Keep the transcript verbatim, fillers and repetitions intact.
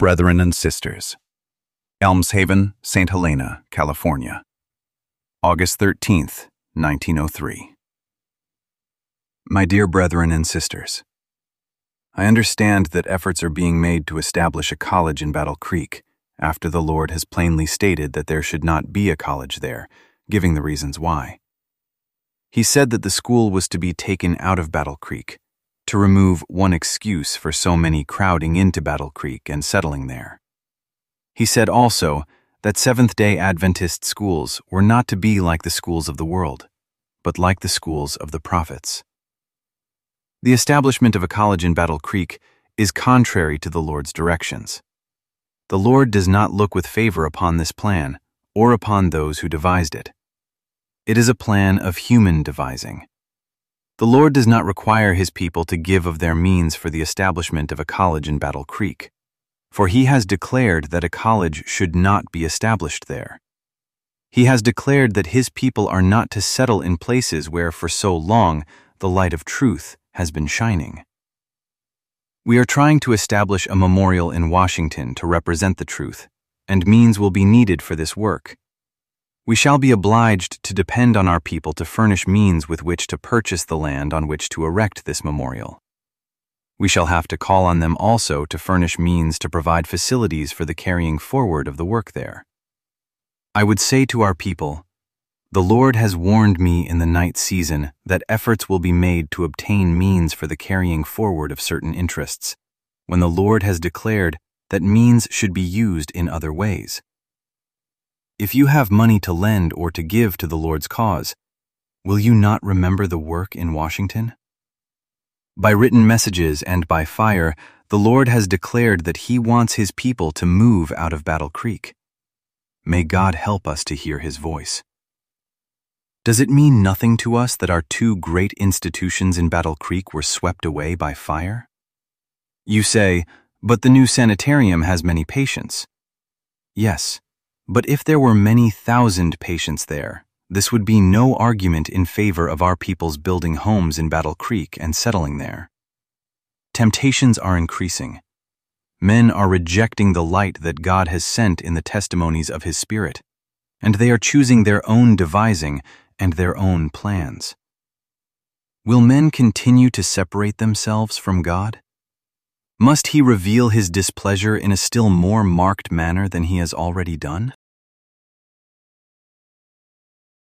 Brethren and Sisters, Elms Haven, Saint Helena, California, August thirteenth, nineteen oh three. My dear brethren and sisters, I understand that efforts are being made to establish a college in Battle Creek, after the Lord has plainly stated that there should not be a college there, giving the reasons why. He said that the school was to be taken out of Battle Creek, to remove one excuse for so many crowding into Battle Creek and settling there. He said also that Seventh-day Adventist schools were not to be like the schools of the world, but like the schools of the prophets. The establishment of a college in Battle Creek is contrary to the Lord's directions. The Lord does not look with favor upon this plan or upon those who devised it. It is a plan of human devising. The Lord does not require His people to give of their means for the establishment of a college in Battle Creek, for He has declared that a college should not be established there. He has declared that His people are not to settle in places where for so long the light of truth has been shining. We are trying to establish a memorial in Washington to represent the truth, and means will be needed for this work. We shall be obliged to depend on our people to furnish means with which to purchase the land on which to erect this memorial. We shall have to call on them also to furnish means to provide facilities for the carrying forward of the work there. I would say to our people, the Lord has warned me in the night season that efforts will be made to obtain means for the carrying forward of certain interests, when the Lord has declared that means should be used in other ways. If you have money to lend or to give to the Lord's cause, will you not remember the work in Washington? By written messages and by fire, the Lord has declared that He wants His people to move out of Battle Creek. May God help us to hear His voice. Does it mean nothing to us that our two great institutions in Battle Creek were swept away by fire? You say, but the new sanitarium has many patients. Yes. But if there were many thousand patients there, this would be no argument in favor of our people's building homes in Battle Creek and settling there. Temptations are increasing. Men are rejecting the light that God has sent in the testimonies of His Spirit, and they are choosing their own devising and their own plans. Will men continue to separate themselves from God? Must He reveal His displeasure in a still more marked manner than He has already done?